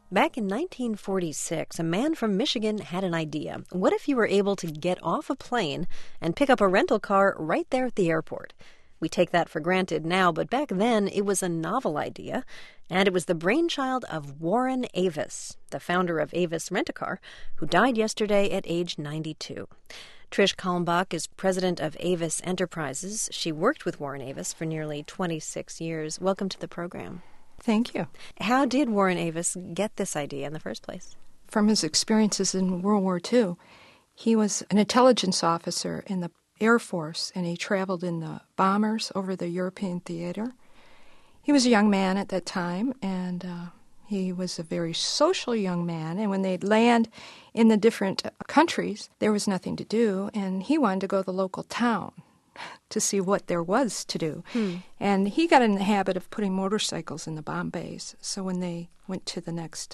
Back in 1946, a man from Michigan had an idea. What if you were able to get off a plane and pick up a rental car right there at the airport? We take that for granted now, but back then it was a novel idea, and it was the brainchild of Warren Avis, the founder of Avis Rent-A-Car, who died yesterday at age 92. Trish Kalmbach is president of Avis Enterprises. She worked with Warren Avis for nearly 26 years. Welcome to the program. Thank you. How did Warren Avis get this idea in the first place? From his experiences in World War II, he was an intelligence officer in the Air Force, and he traveled in the bombers over the European theater. He was a young man at that time, and he was a very social young man, and when they'd land in the different countries, there was nothing to do, and he wanted to go to the local town to see what there was to do. And he got in the habit of putting motorcycles in the bomb bays, so when they went to the next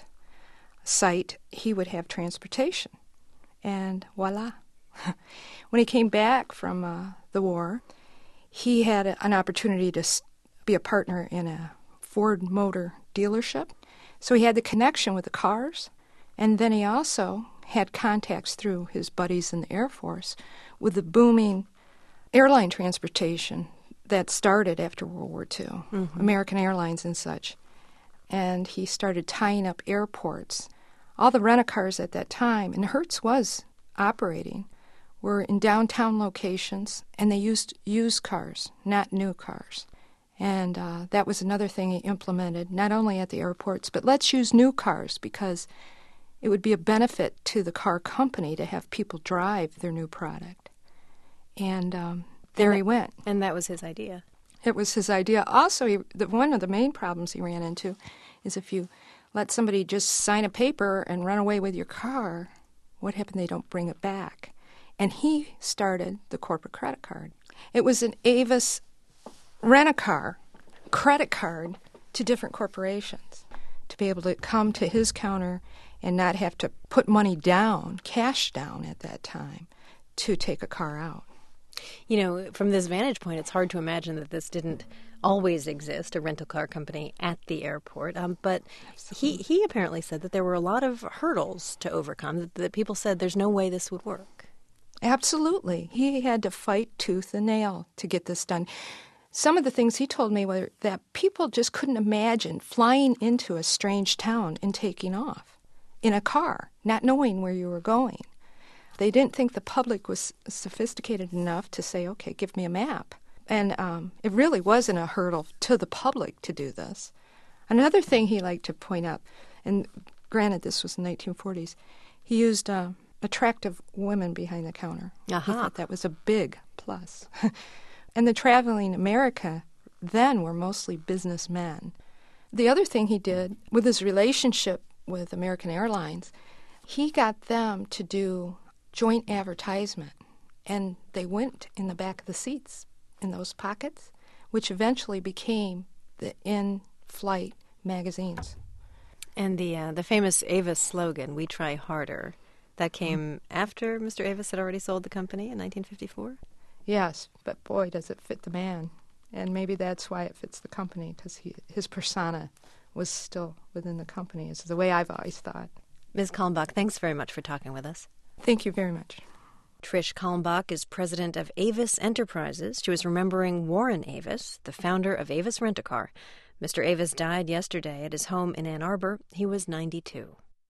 site, he would have transportation. And voila. When he came back from the war, he had an opportunity to be a partner in a Ford Motor dealership. So he had the connection with the cars, and then he also had contacts through his buddies in the Air Force with the booming airline transportation that started after World War II, American Airlines and such. And he started tying up airports. All the rent-a-cars at that time, and Hertz was operating, were in downtown locations, and they used used cars, not new cars. And that was another thing he implemented, not only at the airports, but let's use new cars because it would be a benefit to the car company to have people drive their new product. And there he went. And that was his idea. It was his idea. Also, one of the main problems he ran into is if you let somebody just sign a paper and run away with your car, what happened? They don't bring it back. And he started the corporate credit card. It was an Avis Rent-A-Car credit card to different corporations to be able to come to his counter and not have to put money down, cash down at that time, to take a car out. You know, from this vantage point, it's hard to imagine that this didn't always exist, a rental car company at the airport. But he apparently said that there were a lot of hurdles to overcome, that people said there's no way this would work. Absolutely. He had to fight tooth and nail to get this done. Some of the things he told me were that people just couldn't imagine flying into a strange town and taking off in a car, not knowing where you were going. They didn't think the public was sophisticated enough to say, okay, give me a map. And it really wasn't a hurdle to the public to do this. Another thing he liked to point out, and granted this was in the 1940s, he used attractive women behind the counter. He thought that was a big plus. And the traveling America then were mostly businessmen. The other thing he did with his relationship with American Airlines, he got them to do joint advertisement, and they went in the back of the seats in those pockets, which eventually became the in-flight magazines. And the famous Avis slogan, "We try harder," that came after Mr. Avis had already sold the company in 1954? Yes, but boy, does it fit the man. And maybe that's why it fits the company, because his persona was still within the company, is the way I've always thought. Ms. Kalmbach, thanks very much for talking with us. Thank you very much. Trish Kalmbach is president of Avis Enterprises. She was remembering Warren Avis, the founder of Avis Rent-A-Car. Mr. Avis died yesterday at his home in Ann Arbor. He was 92.